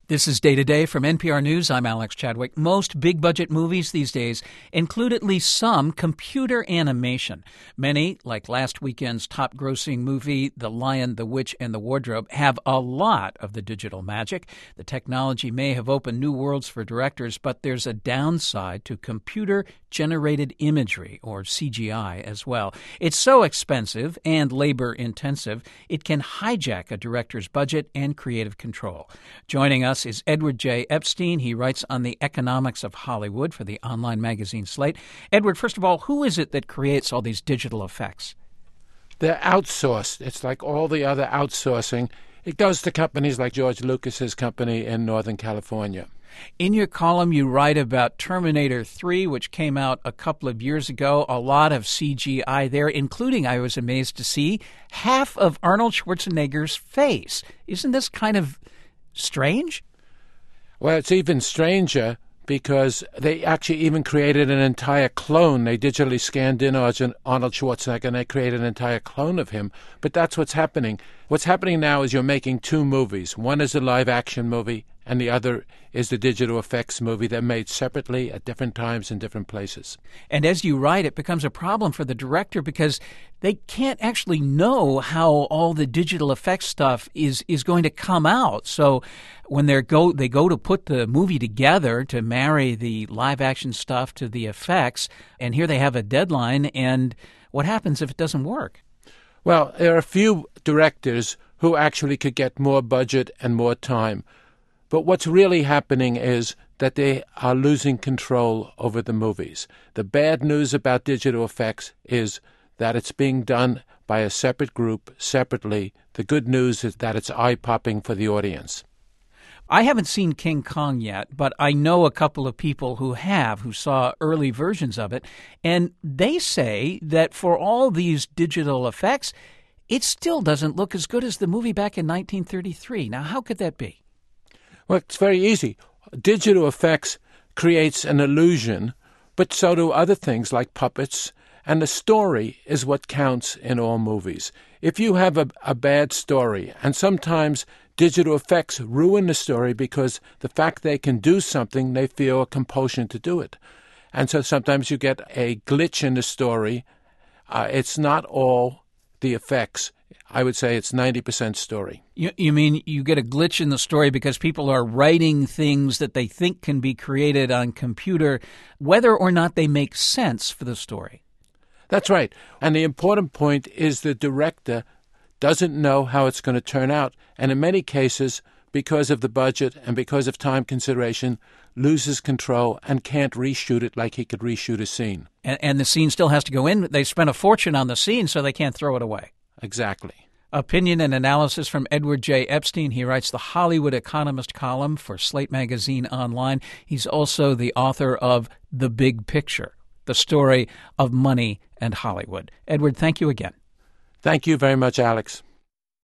This is Day to Day from NPR News. I'm Alex Chadwick. Most big-budget movies these days include at least some computer animation. Many, like last weekend's top-grossing movie, The Lion, the Witch, and the Wardrobe, have a lot of the digital magic. The technology may have opened new worlds for directors, but there's a downside to computer-generated imagery, or CGI, as well. It's so expensive and labor-intensive, it can hijack a director's budget and creative control. Joining us is Edward J. Epstein. He writes on the economics of Hollywood for the online magazine Slate. Edward, first of all, who is it that creates all these digital effects? They're outsourced. It's like all the other outsourcing. It goes to companies like George Lucas's company in Northern California. In your column, you write about Terminator 3, which came out a couple of years ago. A lot of CGI there, including, I was amazed to see, half of Arnold Schwarzenegger's face. Isn't this kind of strange? Well, it's even stranger because they actually even created an entire clone. They digitally scanned in Arnold Schwarzenegger and they created an entire clone of him. But that's what's happening. What's happening now is you're making two movies. One is a live-action movie and the other is the digital effects movie. They're made separately at different times in different places. And as you write, it becomes a problem for the director because they can't actually know how all the digital effects stuff is going to come out. So when they go to put the movie together to marry the live-action stuff to the effects, and here they have a deadline, and what happens if it doesn't work? Well, there are a few directors who actually could get more budget and more time. But what's really happening is that they are losing control over the movies. The bad news about digital effects is that it's being done by a separate group, separately. The good news is that it's eye-popping for the audience. I haven't seen King Kong yet, but I know a couple of people who saw early versions of it, and they say that for all these digital effects, it still doesn't look as good as the movie back in 1933. Now, how could that be? Well, it's very easy. Digital effects creates an illusion, but so do other things like puppets, and the story is what counts in all movies. If you have a bad story, and sometimes digital effects ruin the story because the fact they can do something, they feel a compulsion to do it. And so sometimes you get a glitch in the story. It's not all the effects. I would say it's 90% story. You mean you get a glitch in the story because people are writing things that they think can be created on computer, whether or not they make sense for the story? That's right. And the important point is the director doesn't know how it's going to turn out. And in many cases, because of the budget and because of time consideration, loses control and can't reshoot it like he could reshoot a scene. And the scene still has to go in. They spent a fortune on the scene, so they can't throw it away. Exactly. Opinion and analysis from Edward J. Epstein. He writes the Hollywood Economist column for Slate Magazine Online. He's also the author of The Big Picture, the story of money and Hollywood. Edward, thank you again. Thank you very much, Alex.